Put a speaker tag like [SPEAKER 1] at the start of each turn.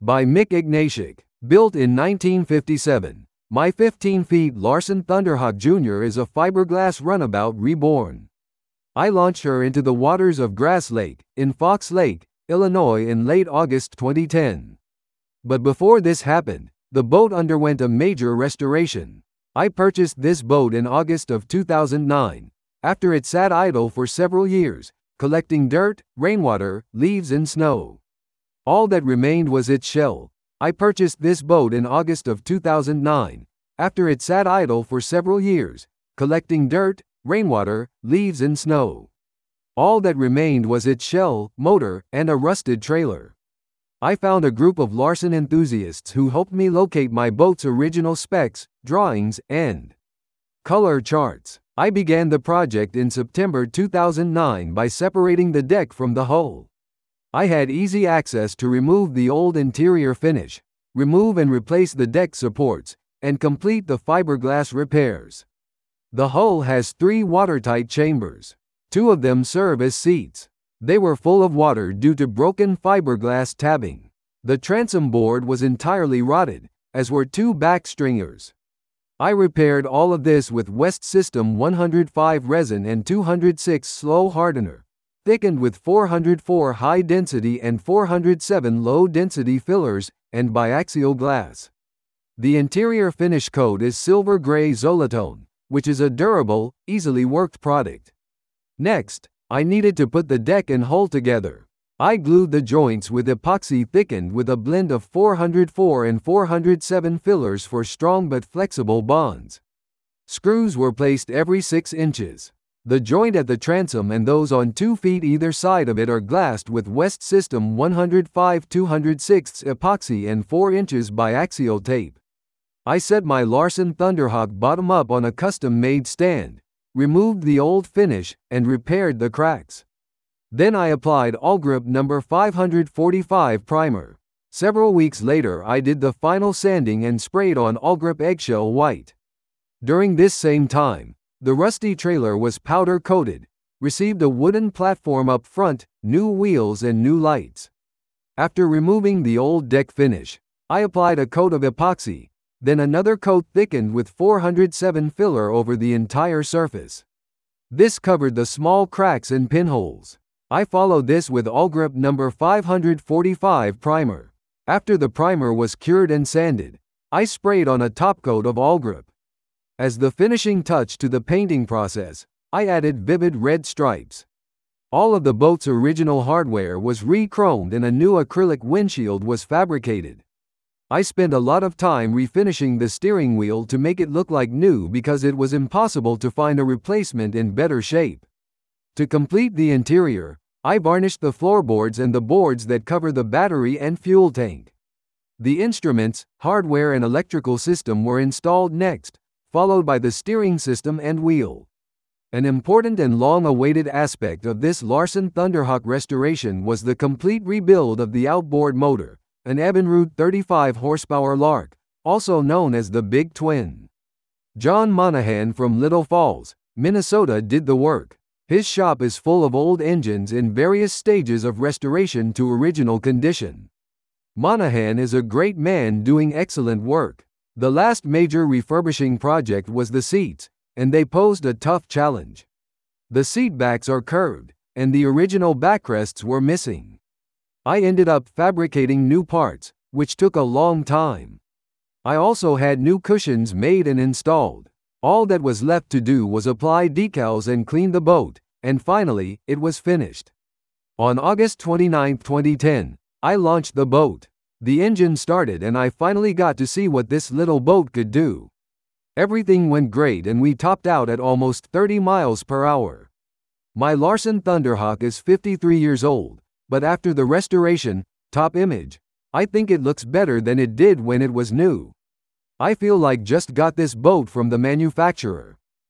[SPEAKER 1] by Mick Ignatiuk. Built in 1957, my 15-feet Larsen Thunderhawk Jr. is a fiberglass runabout reborn. I launched her into the waters of Grass Lake, in Fox Lake, Illinois in late August 2010. But before this happened, the boat underwent a major restoration. I purchased this boat in August of 2009, after it sat idle for several years, collecting dirt, rainwater, leaves and snow. All that remained was its shell. I purchased this boat in August of 2009, after it sat idle for several years, collecting dirt, rainwater, leaves and snow. All that remained was its shell, motor, and a rusted trailer. I found a group of Larsen enthusiasts who helped me locate my boat's original specs, drawings, and color charts. I began the project in September 2009 by separating the deck from the hull. I had easy access to remove the old interior finish, remove and replace the deck supports, and complete the fiberglass repairs. The hull has 3 watertight chambers. 2 of them serve as seats. They were full of water due to broken fiberglass tabbing. The transom board was entirely rotted, as were 2 back stringers. I repaired all of this with West System 105 resin and 206 slow hardener, thickened with 404 high-density and 407 low-density fillers, and biaxial glass. The interior finish coat is silver gray Zolatone, which is a durable, easily worked product. Next, I needed to put the deck and hull together. I glued the joints with epoxy thickened with a blend of 404 and 407 fillers for strong but flexible bonds. Screws were placed every 6 inches. The joint at the transom and those on 2 feet either side of it are glassed with West System 105/206 epoxy and 4 inches biaxial tape. I set my Larsen Thunderhawk bottom up on a custom-made stand, removed the old finish, and repaired the cracks. Then I applied Allgrip No. 545 primer. Several weeks later I did the final sanding and sprayed on Allgrip Eggshell White. During this same time, the rusty trailer was powder-coated, received a wooden platform up front, new wheels and new lights. After removing the old deck finish, I applied a coat of epoxy, then another coat thickened with 407 filler over the entire surface. This covered the small cracks and pinholes. I followed this with Allgrip No. 545 primer. After the primer was cured and sanded, I sprayed on a topcoat of Allgrip. As the finishing touch to the painting process, I added vivid red stripes. All of the boat's original hardware was re-chromed and a new acrylic windshield was fabricated. I spent a lot of time refinishing the steering wheel to make it look like new because it was impossible to find a replacement in better shape. To complete the interior, I varnished the floorboards and the boards that cover the battery and fuel tank. The instruments, hardware and electrical system were installed next, followed by the steering system and wheel. An important and long-awaited aspect of this Larsen Thunderhawk restoration was the complete rebuild of the outboard motor, an Evinrude 35 horsepower Lark, also known as the Big Twin. John Monahan from Little Falls, Minnesota did the work. His shop is full of old engines in various stages of restoration to original condition. Monahan is a great man doing excellent work. The last major refurbishing project was the seats, and they posed a tough challenge. The seat backs are curved, and the original backrests were missing. I ended up fabricating new parts, which took a long time. I also had new cushions made and installed. All that was left to do was apply decals and clean the boat, and finally, it was finished. On August 29, 2010, I launched the boat. The engine started and I finally got to see what this little boat could do. Everything went great and we topped out at almost 30 miles per hour. My Larsen Thunderhawk is 53 years old, but after the restoration, top image, I think it looks better than it did when it was new. I feel like just got this boat from the manufacturer.